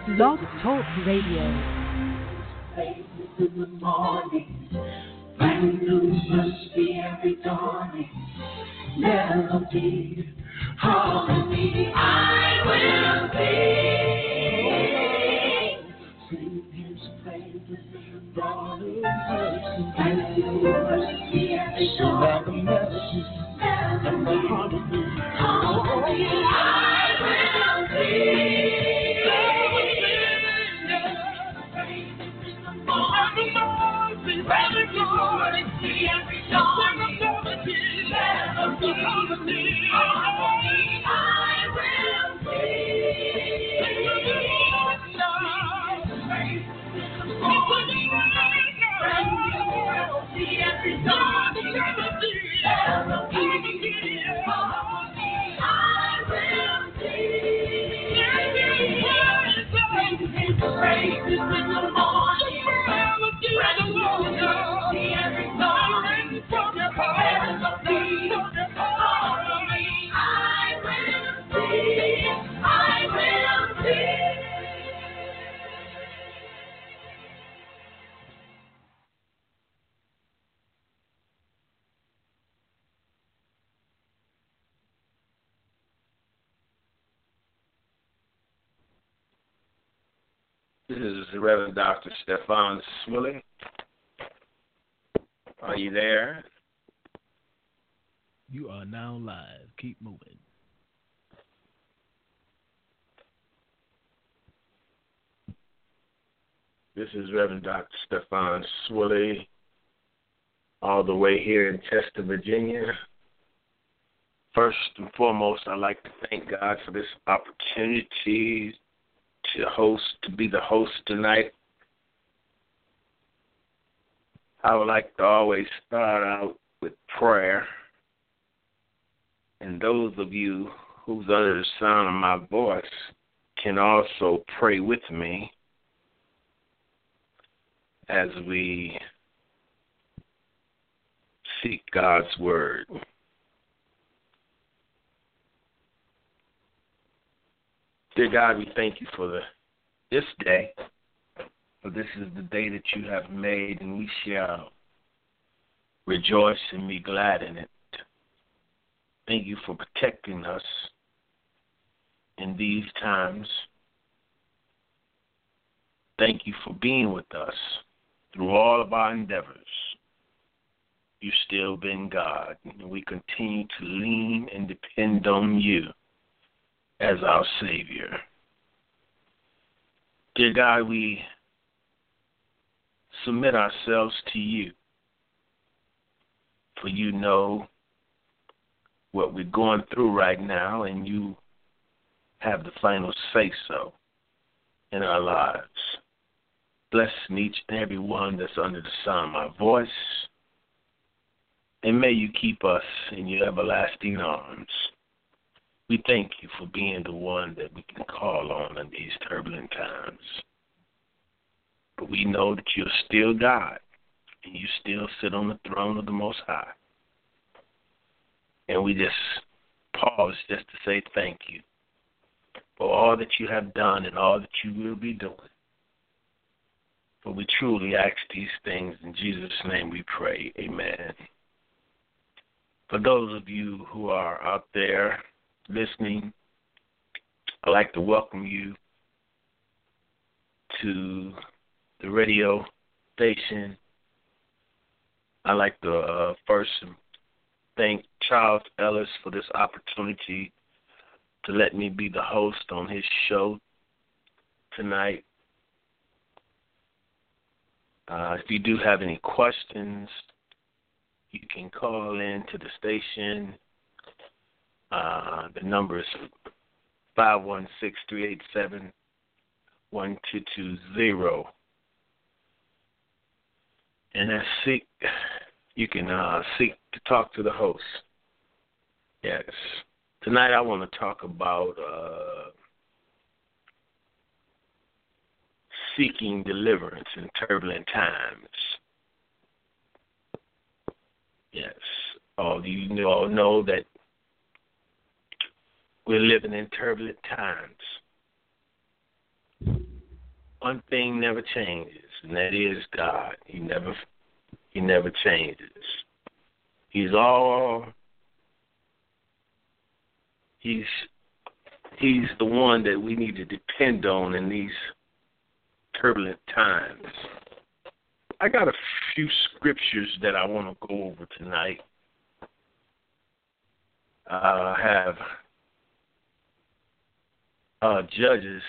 Blog Talk Radio. In the morning, brand new mercy every dawning, melody, harmony, I will sing His praises, dawning mercy, brand new mercy every dawning, melody, and the harmony, I will sing. This is Reverend Dr. Stefan Swilly. Are you there? You are now live. Keep moving. This is Reverend Dr. Stefan Swilly, all the way here in Chester, Virginia. First and foremost, I'd like to thank God for this opportunity to be the host tonight. I would like to always start out with prayer. And those of you who's under the sound of my voice can also pray with me as we seek God's word. Dear God, we thank you for this day, for this is the day that you have made, and we shall rejoice and be glad in it. Thank you for protecting us in these times. Thank you for being with us through all of our endeavors. You've still been God, and we continue to lean and depend on you as our Savior. Dear God, we submit ourselves to you, for you know what we're going through right now, and you have the final say-so in our lives. Bless each and every one that's under the sound of my voice, and may you keep us in your everlasting arms. We thank you for being the one that we can call on in these turbulent times. But we know that you're still God, and you still sit on the throne of the Most High. And we just pause just to say thank you for all that you have done and all that you will be doing. For we truly ask these things in Jesus' name we pray. Amen. For those of you who are out there listening, I'd like to welcome you to the radio station. I'd like to first thank Charles Ellis for this opportunity to let me be the host on his show tonight. If you do have any questions, you can call in to the station. The number is 516-387-1220. And you can seek to talk to the host. Yes. Tonight I want to talk about seeking deliverance in turbulent times. Yes. All you all know that we're living in turbulent times. one thing never changes, and that is God. He never changes. He's the one that we need to depend on in these turbulent times. I got a few scriptures that I want to go over tonight. I have Judges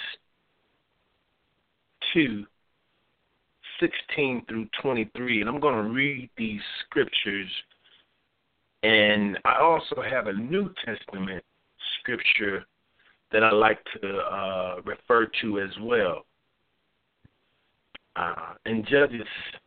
2:16 through 23, and I'm going to read these scriptures. And I also have a New Testament scripture that I like to refer to as well. In Judges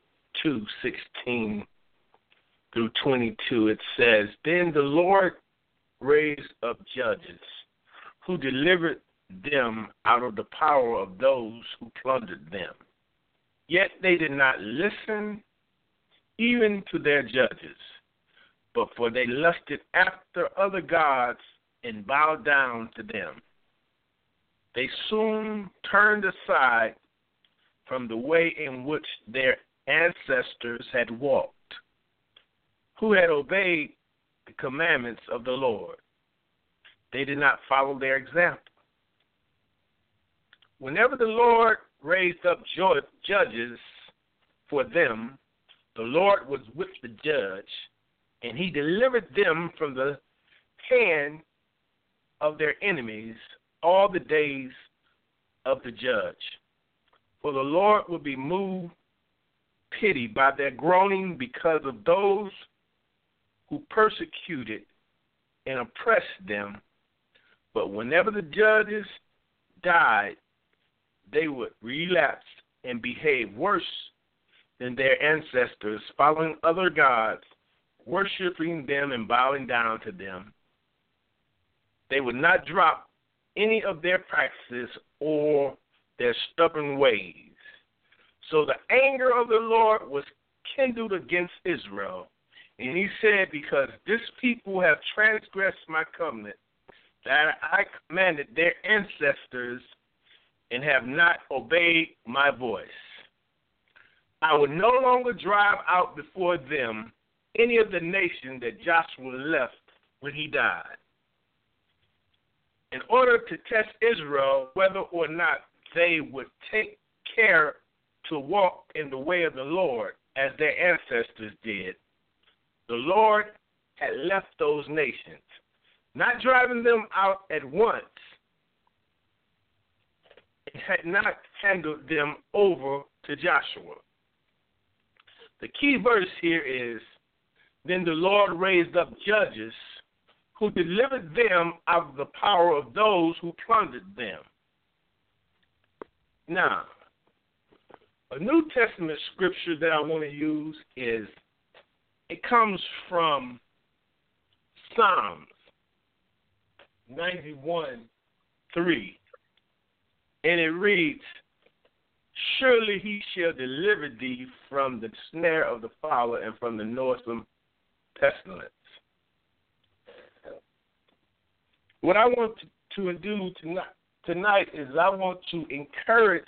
2:16 through 22, it says, "Then the Lord raised up judges who delivered them out of the power of those who plundered them. Yet they did not listen even to their judges, but for they lusted after other gods and bowed down to them. They soon turned aside from the way in which their ancestors had walked, who had obeyed the commandments of the Lord. They did not follow their example. Whenever the Lord raised up judges for them, the Lord was with the judge, and he delivered them from the hand of their enemies all the days of the judge. For the Lord would be moved pity by their groaning because of those who persecuted and oppressed them. But whenever the judges died, they would relapse and behave worse than their ancestors, following other gods, worshiping them and bowing down to them. They would not drop any of their practices or their stubborn ways. So the anger of the Lord was kindled against Israel. And he said, because this people have transgressed my covenant that I commanded their ancestors and have not obeyed my voice, I will no longer drive out before them any of the nation that Joshua left when he died, in order to test Israel whether or not they would take care to walk in the way of the Lord as their ancestors did. The Lord had left those nations, not driving them out at once, and had not handed them over to Joshua. The key verse here is, then the Lord raised up judges who delivered them out of the power of those who plundered them. Now, a New Testament scripture that I want to use is, it comes from Psalms 91:3, and it reads, surely he shall deliver thee from the snare of the fowler and from the noisome pestilence. What I want to do tonight is I want to encourage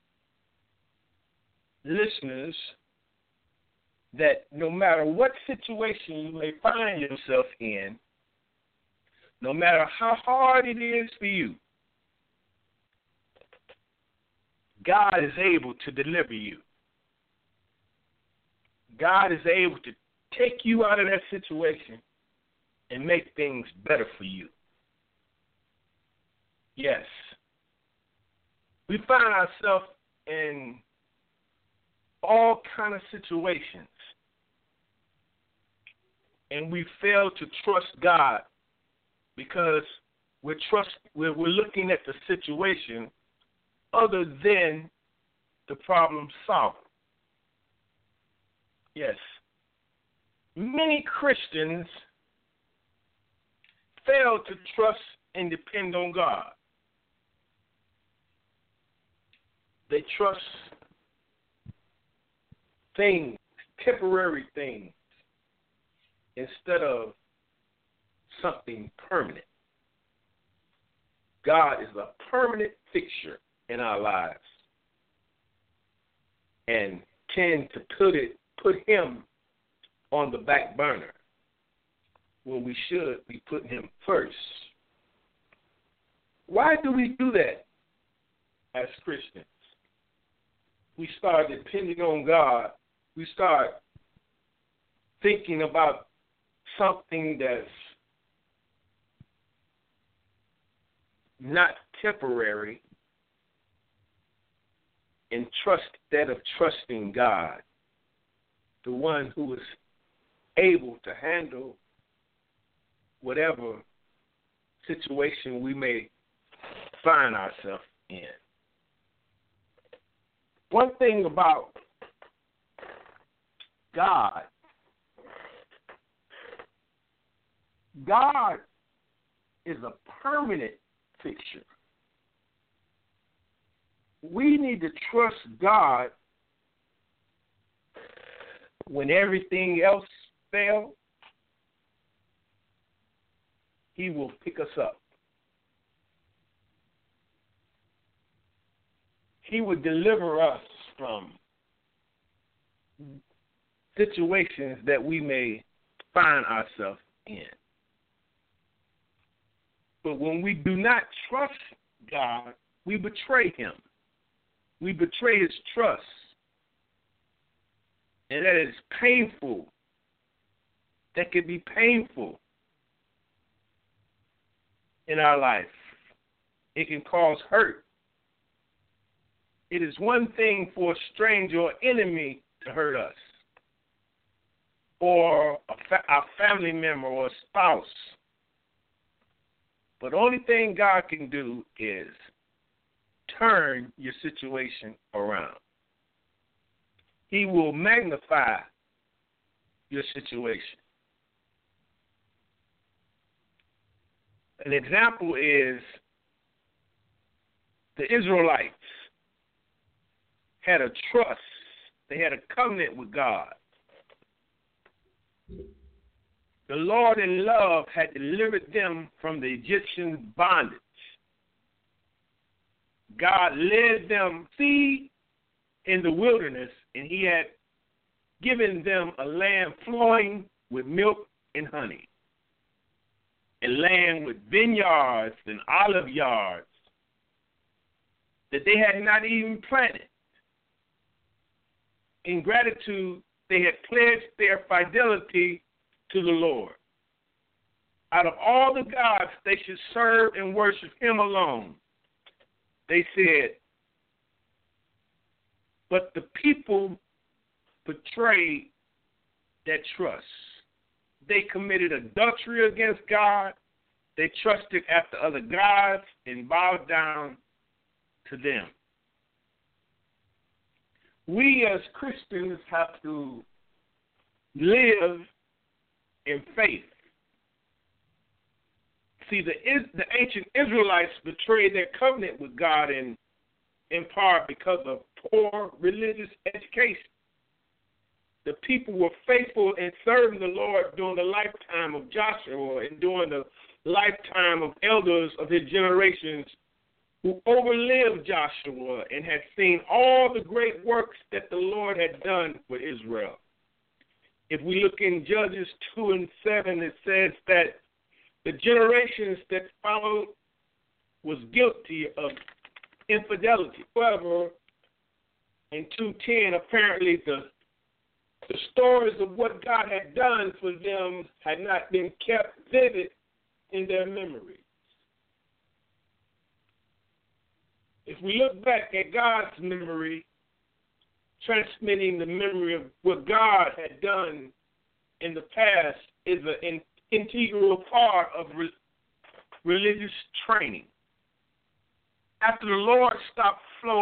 listeners that no matter what situation you may find yourself in, no matter how hard it is for you, God is able to deliver you. God is able to take you out of that situation and make things better for you. Yes. We find ourselves in all kind of situations, and we fail to trust God because we're looking at the situation other than the problem solved. Yes. Many Christians fail to trust and depend on God. They trust things, temporary things, instead of something permanent. God is a permanent fixture in our lives. and tend to put him on the back burner when we should be putting him first. Why do we do that as Christians? We start depending on God. We start thinking about something that's not temporary, instead of trusting God, the one who is able to handle whatever situation we may find ourselves in. One thing about God is a permanent fixture. We need to trust God when everything else fails. He will pick us up. He will deliver us from situations that we may find ourselves in. But when we do not trust God, we betray him. We betray his trust. And that is painful. That can be painful in our life. It can cause hurt. It is one thing for a stranger or enemy to hurt us, or a family member or a spouse. But the only thing God can do is turn your situation around. He will magnify your situation. An example is the Israelites had a trust. They had a covenant with God. The Lord in love had delivered them from the Egyptian bondage. God led them in the wilderness, and he had given them a land flowing with milk and honey, a land with vineyards and olive yards that they had not even planted. In gratitude, they had pledged their fidelity to the Lord. Out of all the gods, they should serve and worship him alone. They said, but the people betrayed that trust. They committed adultery against God. They trusted after other gods and bowed down to them. We as Christians have to live in faith. See, the ancient Israelites betrayed their covenant with God in part because of poor religious education. The people were faithful in serving the Lord during the lifetime of Joshua and during the lifetime of elders of his generations who overlived Joshua and had seen all the great works that the Lord had done for Israel. If we look in Judges 2:7, it says that the generations that followed was guilty of infidelity. However, in 2:10, apparently the stories of what God had done for them had not been kept vivid in their memories. If we look back at God's memory, transmitting the memory of what God had done in the past is an integral part of religious training. After the Lord stopped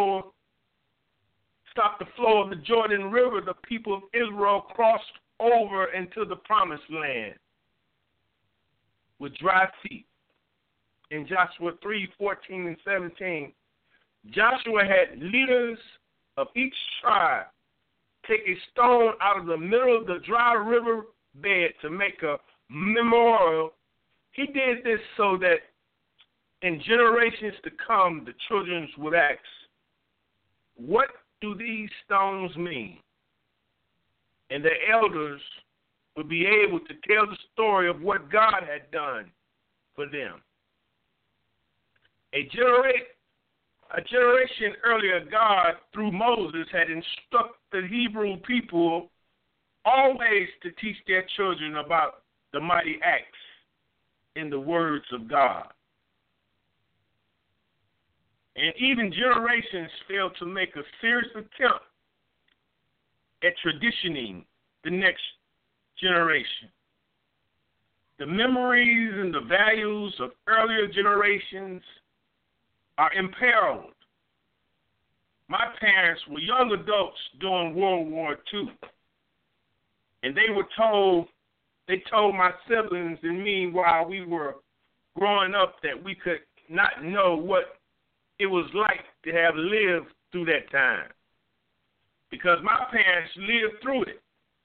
the flow of the Jordan River, the people of Israel crossed over into the promised land with dry feet. In Joshua 3:14 and 17, Joshua had leaders of each tribe take a stone out of the middle of the dry river bed to make a memorial. He did this so that in generations to come, the children would ask, what do these stones mean? And the elders would be able to tell the story of what God had done for them. A generation earlier, God, through Moses, had instructed the Hebrew people always to teach their children about the mighty acts in the words of God. And even generations failed to make a serious attempt at traditioning the next generation. The memories and the values of earlier generations are imperiled. My parents were young adults during World War II, and they told my siblings and me while we were growing up that we could not know what it was like to have lived through that time, because my parents lived through it.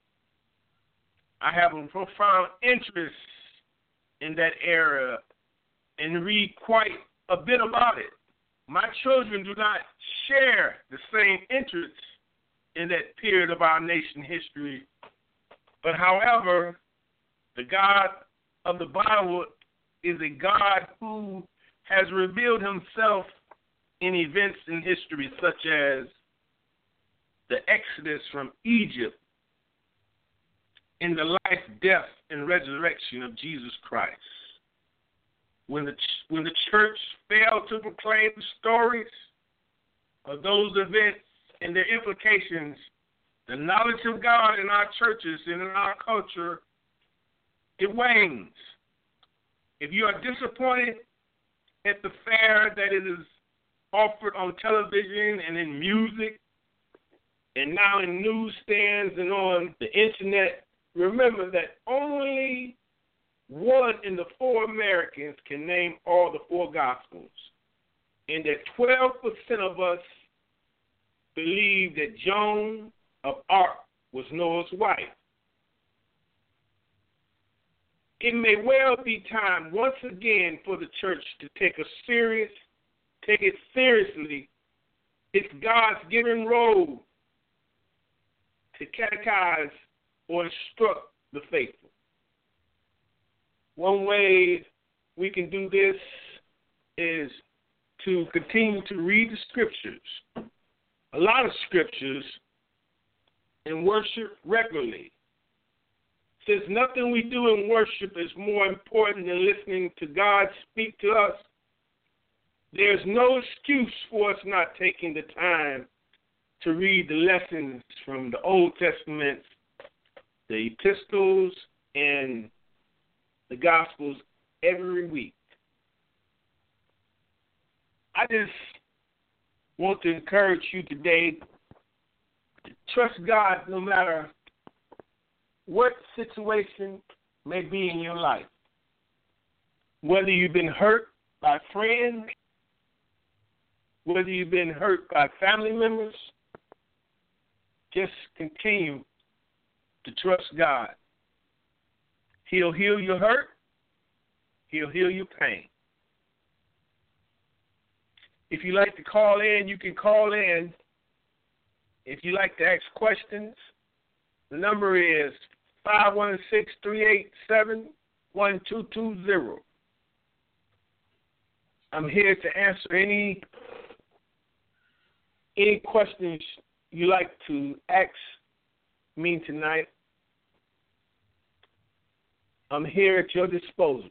I have a profound interest in that era and read quite a bit about it. My children do not share the same interests in that period of our nation's history. But however, the God of the Bible is a God who has revealed himself in events in history such as the Exodus from Egypt, in the life, death, and resurrection of Jesus Christ. When the church failed to proclaim the stories of those events and their implications, the knowledge of God in our churches and in our culture, it wanes. If you are disappointed at the fare that it is offered on television and in music and now in newsstands and on the internet, remember that only 1 in the 4 Americans can name all the 4 Gospels, and that 12% of us believe that Joan of Arc was Noah's wife. It may well be time once again for the church to take it seriously, its God's given role to catechize or instruct the faithful. One way we can do this is to continue to read the scriptures, a lot of scriptures, and worship regularly. Since nothing we do in worship is more important than listening to God speak to us, there's no excuse for us not taking the time to read the lessons from the Old Testament, the epistles, and the Gospels every week. I just want to encourage you today to trust God no matter what situation may be in your life. Whether you've been hurt by friends, whether you've been hurt by family members, just continue to trust God. He'll heal your hurt. He'll heal your pain. If you like to call in, you can call in. If you like to ask questions, the number is 516-387-1220. I'm here to answer any questions you like to ask me tonight. I'm here at your disposal.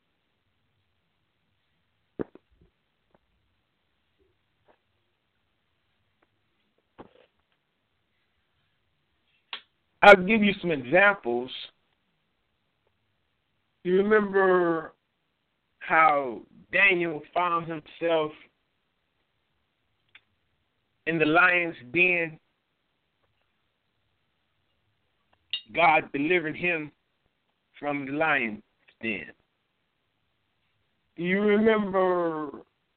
I'll give you some examples. You remember how Daniel found himself in the lion's den? God delivered him from the lion's den. Do you remember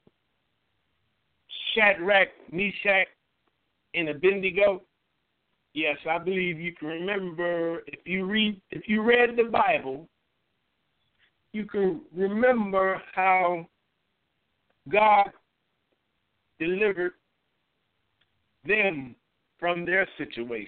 Shadrach, Meshach, and Abednego? Yes, I believe you can remember. If you read the Bible, you can remember how God delivered them from their situation.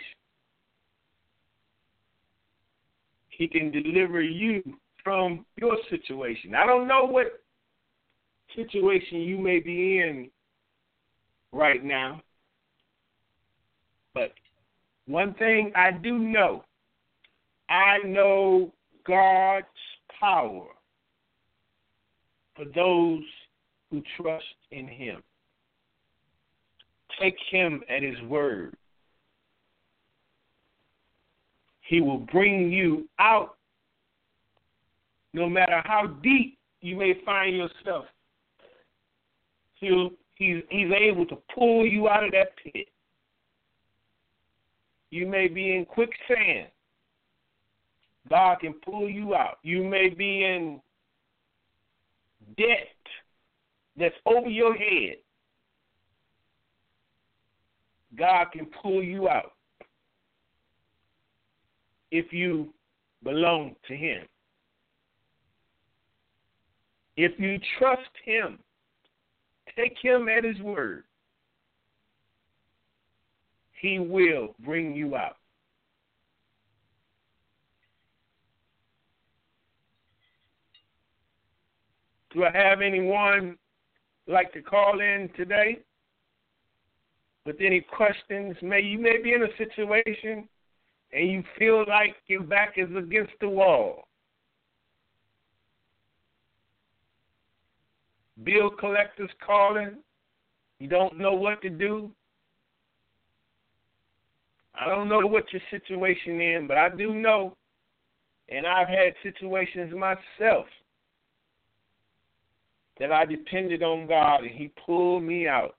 He can deliver you from your situation. I don't know what situation you may be in right now, but one thing I do know, I know God's power for those who trust in Him. Take Him at His word. He will bring you out no matter how deep you may find yourself. He's able to pull you out of that pit. You may be in quicksand. God can pull you out. You may be in debt that's over your head. God can pull you out if you belong to Him. If you trust Him, take Him at His word, He will bring you out. Do I have anyone like to call in today with any questions? You may be in a situation and you feel like your back is against the wall. Bill collectors calling. You don't know what to do. I don't know what your situation is, but I do know, and I've had situations myself, that I depended on God and He pulled me out.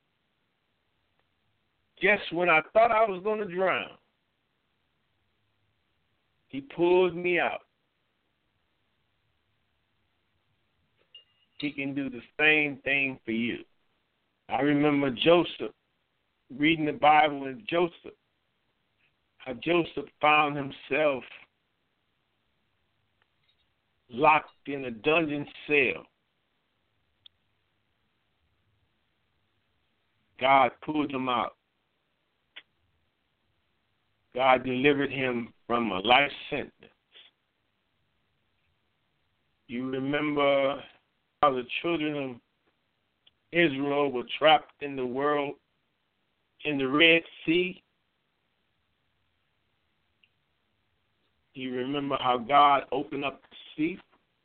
Just when I thought I was going to drown, He pulled me out. He can do the same thing for you. I remember Joseph, reading the Bible with Joseph, how Joseph found himself locked in a dungeon cell. God pulled him out. God delivered him from a life sentence. You remember how the children of Israel were trapped in the Red Sea? You remember how God opened up the sea?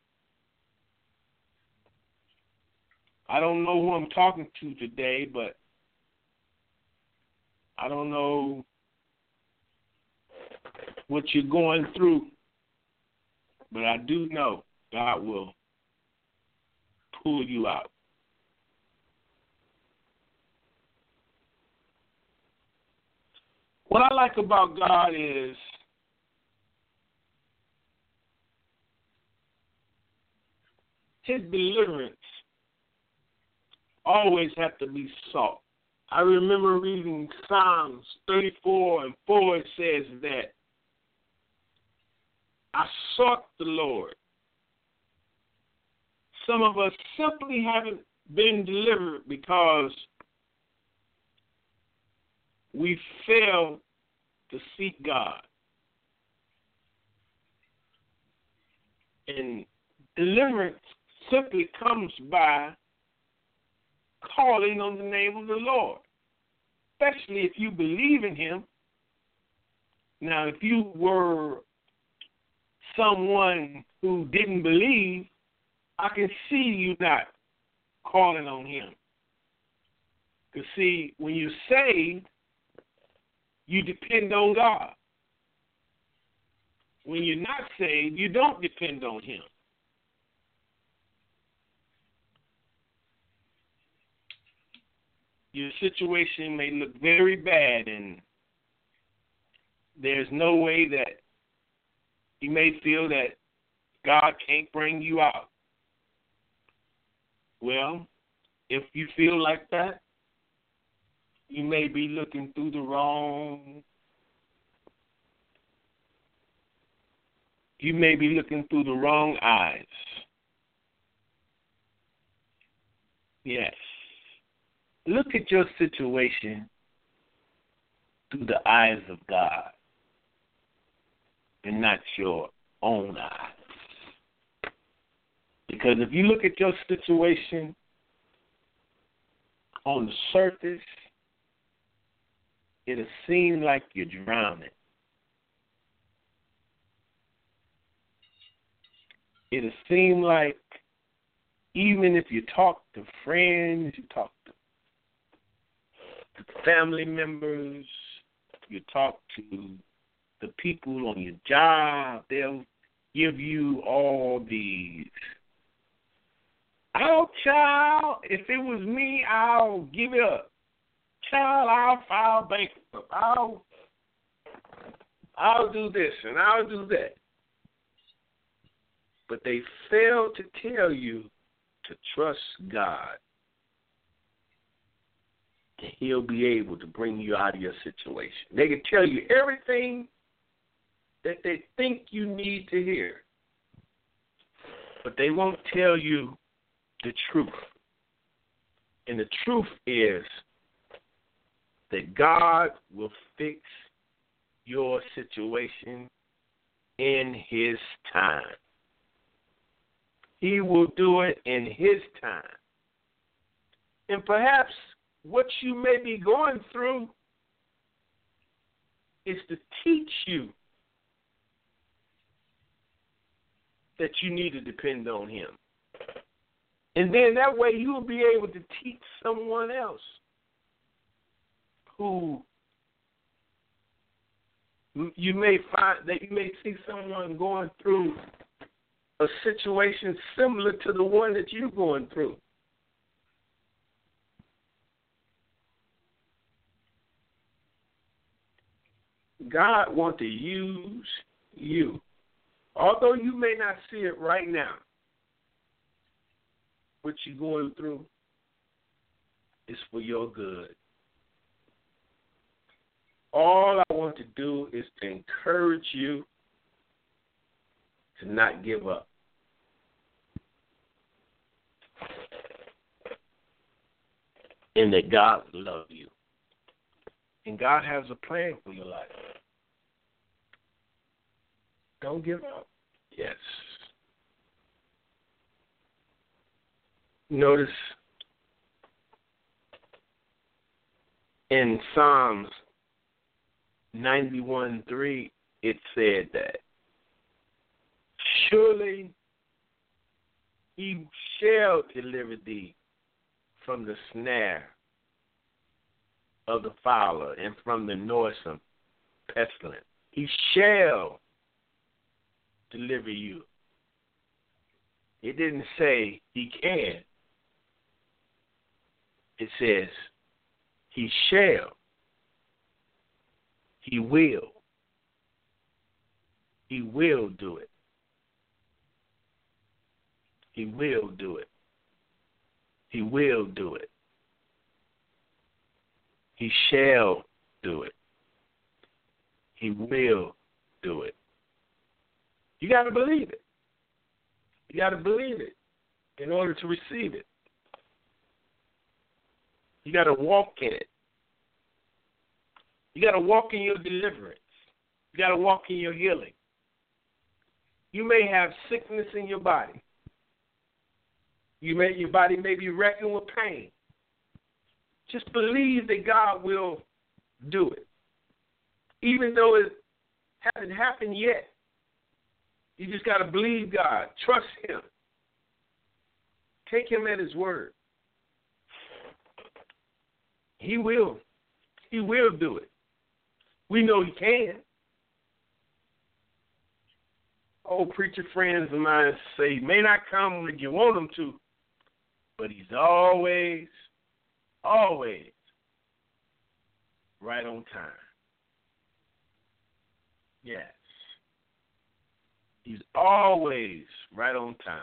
I don't know who I'm talking to today, but I don't know what you're going through, but I do know God will pull you out. What I like about God is His deliverance always have to be sought. I remember reading Psalms 34:4. It says that I sought the Lord. Some of us simply haven't been delivered because we fail to seek God. And deliverance simply comes by calling on the name of the Lord, especially if you believe in Him. Now, if you were someone who didn't believe, I can see you not calling on Him. Because, see, when you're saved, you depend on God. When you're not saved, you don't depend on Him. Your situation may look very bad, and there's no way that you may feel that God can't bring you out. Well, if you feel like that, you may be looking through the wrong eyes. Yes. Look at your situation through the eyes of God and not your own eyes. Because if you look at your situation on the surface, it'll seem like you're drowning. It'll seem like even if you talk to friends, you talk to family members, you talk to the people on your job, they'll give you all these, oh, child, if it was me, I'll give it up. Child, I'll file bankrupt. I'll do this and I'll do that. But they fail to tell you to trust God. That He'll be able to bring you out of your situation. They can tell you everything that they think you need to hear. But they won't tell you the truth. And the truth is that God will fix your situation in His time. He will do it in His time. And perhaps what you may be going through is to teach you that you need to depend on Him. And then that way you will be able to teach someone else who you may find that you may see someone going through a situation similar to the one that you're going through. God wants to use you. Although you may not see it right now, what you're going through is for your good. All I want to do is to encourage you to not give up. And that God loves you. And God has a plan for your life. Don't give up. Yes. Notice in Psalms 91:3, it said that surely He shall deliver thee from the snare of the fowler and from the noisome pestilence. He shall deliver you. It didn't say He can. It says He shall. He will. He will do it. He will do it. He will do it. He shall do it. He will do it. You got to believe it. You got to believe it in order to receive it. You got to walk in it. You got to walk in your deliverance. You got to walk in your healing. You may have sickness in your body. Your body may be wrecking with pain. Just believe that God will do it. Even though it hasn't happened yet, you just got to believe God. Trust Him. Take Him at His word. He will. He will do it. We know He can. Old preacher friends of mine say He may not come when you want Him to, but He's always right on time. Yes. He's always right on time.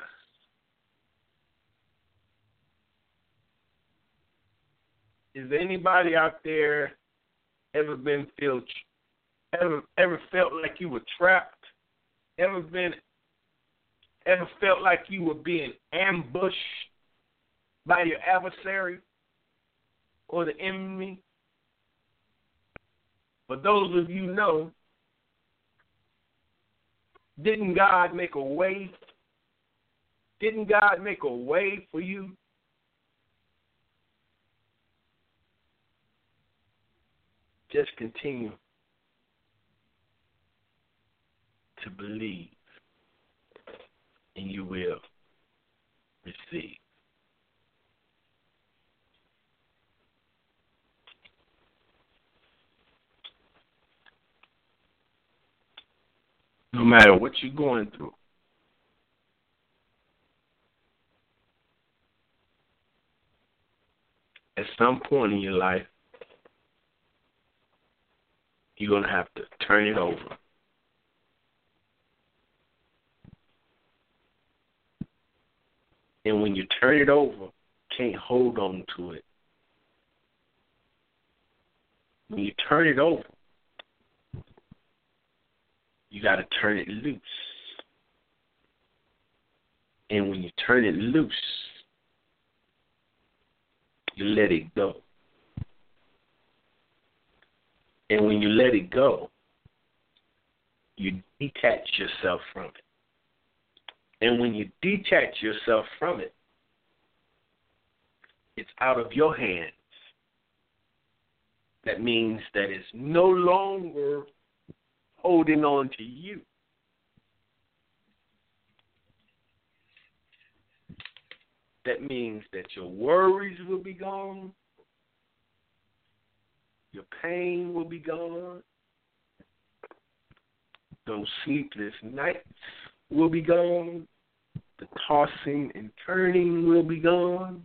Is anybody out there ever felt like you were trapped? Ever felt like you were being ambushed by your adversary or the enemy? For those of you know, didn't God make a way? Didn't God make a way for you? Just continue to believe, and you will receive. No matter what you're going through, at some point in your life, you're going to have to turn it over. And when you turn it over, you can't hold on to it. When you turn it over, you got to turn it loose. And when you turn it loose, you let it go. And when you let it go, you detach yourself from it. And when you detach yourself from it, it's out of your hands. That means that it's no longer holding on to you. That means that your worries will be gone. Your pain will be gone. Those sleepless nights will be gone. The tossing and turning will be gone.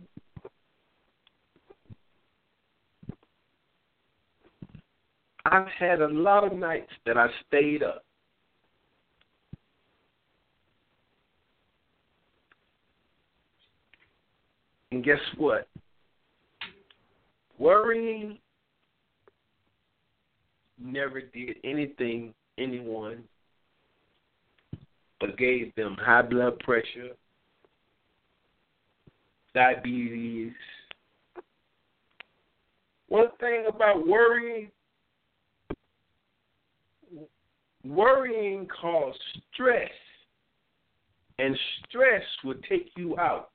I've had a lot of nights that I stayed up. And guess what? Worrying never did anyone, but gave them high blood pressure, diabetes. One thing about worrying causes stress, and stress will take you out.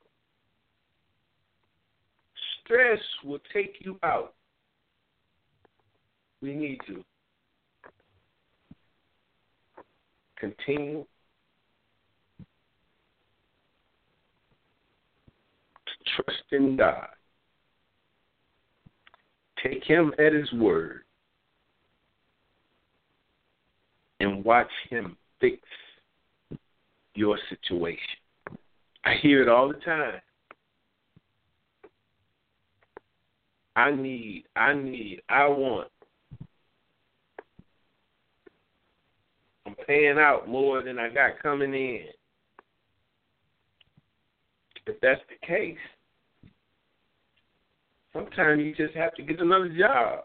Stress will take you out. We need to continue to trust in God. Take Him at His word and watch Him fix your situation. I hear it all the time. I want. I'm paying out more than I got coming in. If that's the case, sometimes you just have to get another job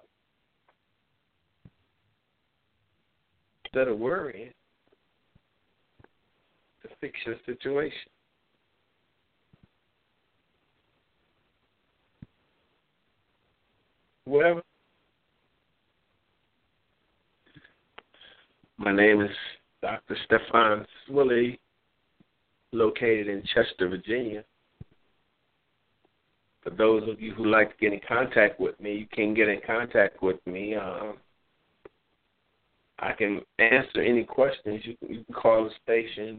instead of worrying to fix your situation. Well, my name is Dr. Stefan Swilly, located in Chester, Virginia. For those of you who like to get in contact with me, you can get in contact with me. I can answer any questions. You can call the station.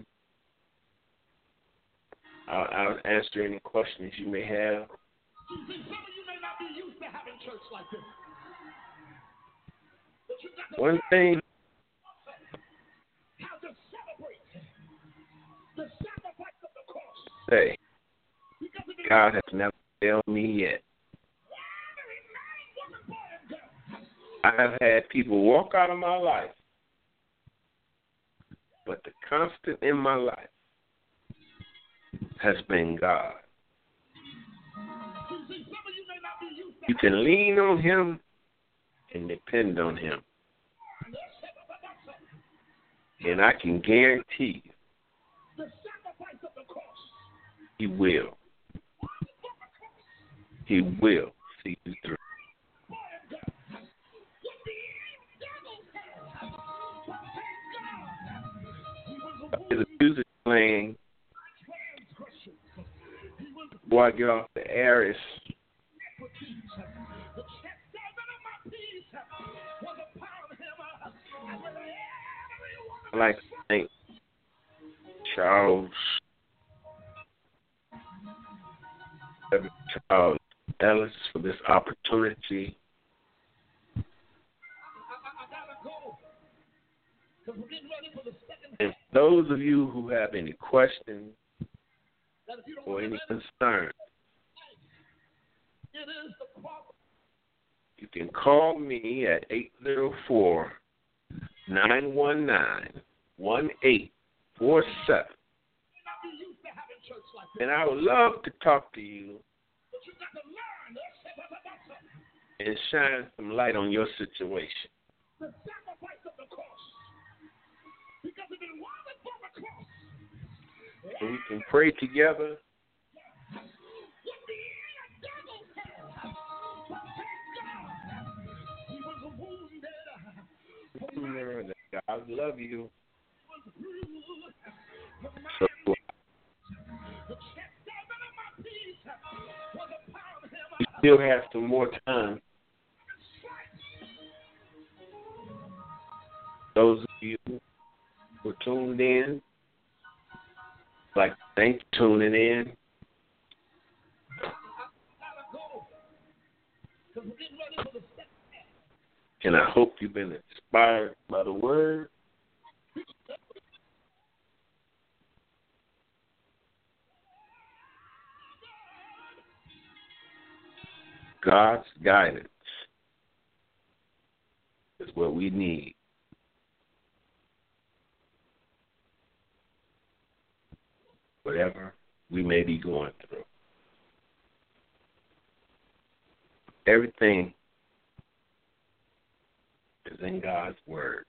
I'll answer any questions you may have. Some of you may not be used to having church like this. But you got to One thing. How to celebrate the sacrifice of the cross. Say, God has never failed me yet. I have had people walk out of my life, but the constant in my life has been God. You can lean on Him and depend on Him. And I can guarantee you, He will. He will see you through. before I get off the air is I'd like to thank Charles Ellis for this opportunity. And those of you who have any questions or any concerns, you can call me at 804-919-1847. And I would love to talk to you and shine some light on your situation. So we can pray together. Remember that God love you. So we still have some more time. Those of you who tuned in, I'd like to thank you for tuning in. And I hope you've been inspired by the word. God's guidance is what we need. Whatever we may be going through. Everything is in God's word.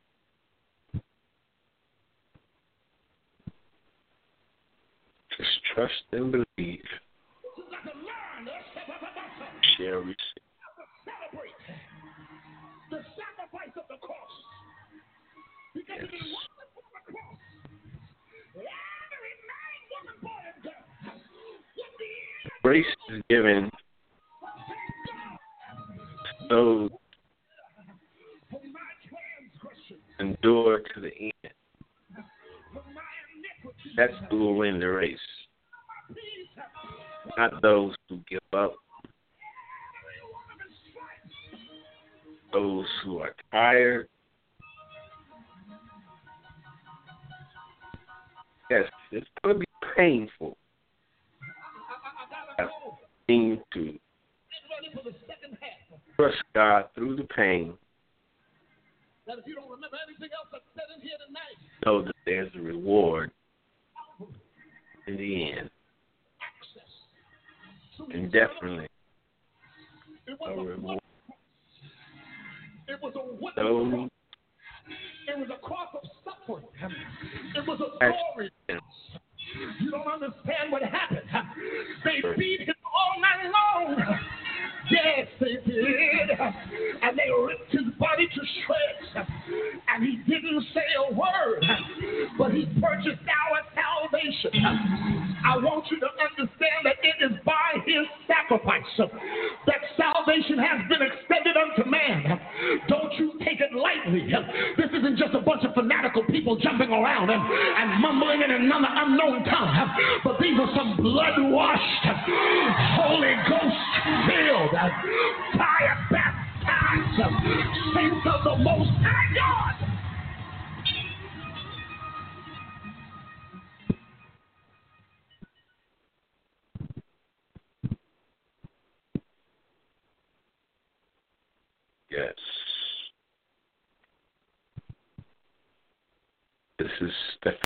Just trust and believe. Shall receive. Celebrate the sacrifice of the cross. Because it is one before the cross. Every man, woman, boy, and girl. Grace is given to those who endure to the end. That's who will win the race. Not those who give up. Those who are tired. Yes, it's going to be painful. I need to trust God through the pain. That if you don't remember anything else that's said in here tonight, Know that there's a reward in the end. And definitely a reward. It was a So, it was a cross of suffering. It was a story. You don't understand what happened. They beat him all night long. Yes, they did. And they ripped his body to shreds. And he didn't say a word. But he purchased our salvation. I want you to understand that it is by his sacrifice that salvation has been extended unto man. Don't you take it lightly. This isn't just a bunch of fanatical people jumping around and mumbling in another unknown tongue. But these are some blood-washed, Holy Ghost-filled, fire-baptized saints of the Most High God. yes. This is the